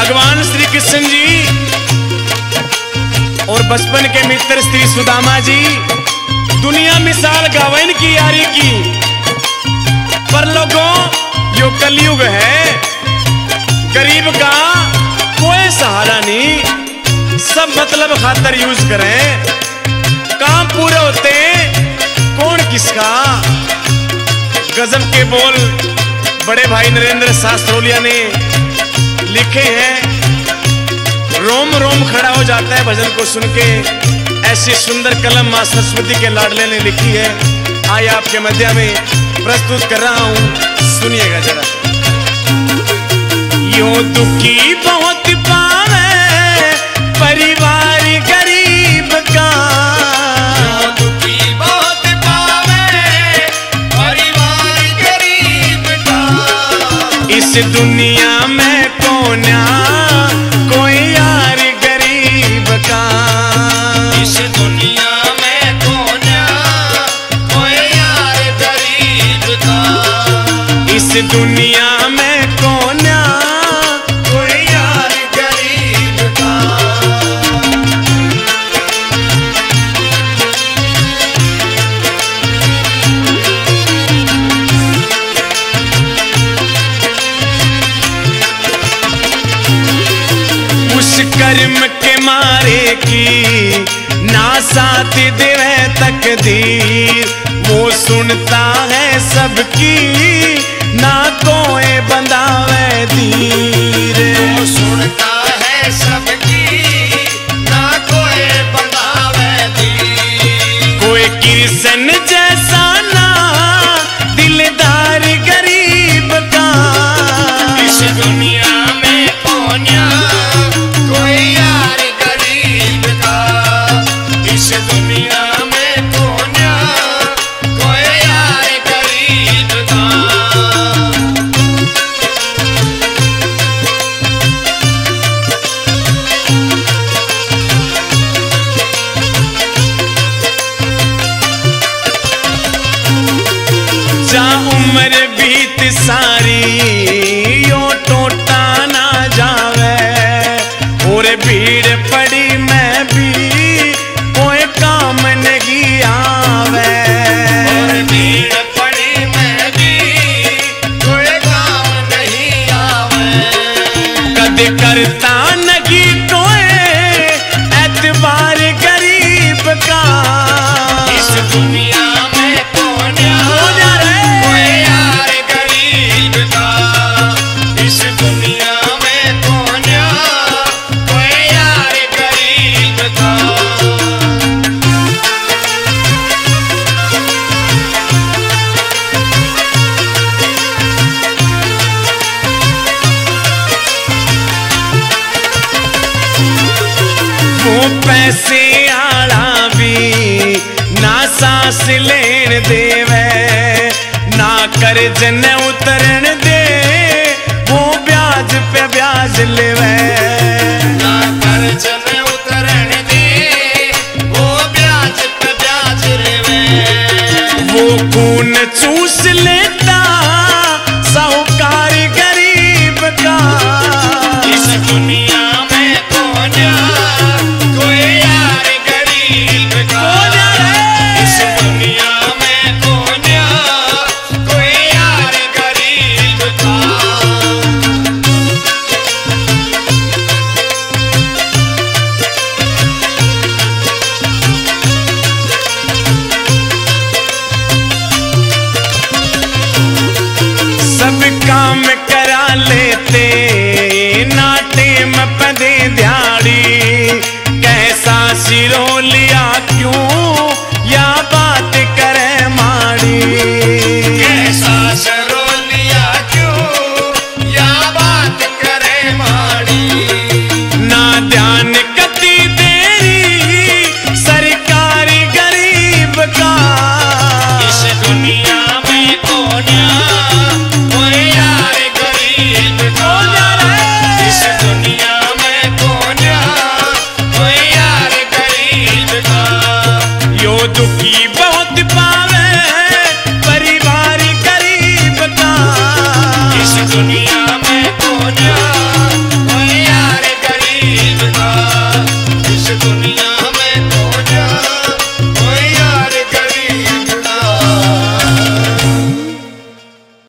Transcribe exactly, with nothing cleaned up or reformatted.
भगवान श्री कृष्ण जी और बचपन के मित्र श्री सुदामा जी दुनिया मिसाल गावन की यारी की। पर लोगों यो कलयुग है, गरीब का कोई सहारा नहीं, सब मतलब खातर यूज करें, काम पूरे होते कौन किसका। गजब के बोल बड़े भाई नरेंद्र शास्त्रोलिया ने लिखे हैं, रोम रोम खड़ा हो जाता है भजन को सुन के। ऐसी सुंदर कलम मां सरस्वती के लाडले ने लिखी है, आइए आपके मध्य में प्रस्तुत कर रहा हूं, सुनिएगा जरा। यो दुखी बहुत पावे परिवार गरीब का, यो दुखी बहुत पावे परिवार गरीब का। इस दुनिया में कोन्या कोई यार गरीब का, इस दुनिया में कोन्या कोई यार गरीब का। इस दुनिया में कोन्या कोई यार गरीब का। उस कर्म के मारे की ना साथ देवे तकदीर, वो सुनता है सबकी ना कोई बंधावे धीर। वो सुनता है सबकी ना कोई बंधावे धीर। कोई कृष्ण जैसा ना दिलदार गरीब का, इस दुनिया में कोन्या कोई यार गरीब का। इस दुनिया में कोन्या कोई यार गरीब का। जा उम्र बीत सारी यो टोटा ना जावे, और भीड़ पड़ी मैं भी कोई काम नहीं आवे। और भीड़ पड़ी मैं भी कोई काम नहीं आवे। कद करता नहीं कोई एतबार गरीब का, इस दुनिया में कोन्या कोई यार गरीब का। इस दुनिया में कोन्या कोई यार गरीब का। वो पैसे आला भी ना सांस लेन देवे, ना कर्ज न उतरन दे, वो ब्याज पे ब्याज लेवे। ना कर्ज में उतरन दे, वो ब्याज पे ब्याज लेवे। वो खून चूस लेता साहूकार गरीब का, इस दुनिया में कोन्या कोई यार गरीब का। इस दुनिया में कोन्या कोई यार गरीब का। सब काम करा लेते ना टेम पदे दिहाड़ी, कैसा सिरो लिया क्यों या बात करे माड़ी। कैसा सरो लिया क्यों या बात करे माड़ी। ना ध्यान कती देरी सरकारी गरीब का, इस दुनिया में कोन्या कोई यार गरीब का। इस दुनिया में कोन्या कोई यार गरीब का। यो दुखी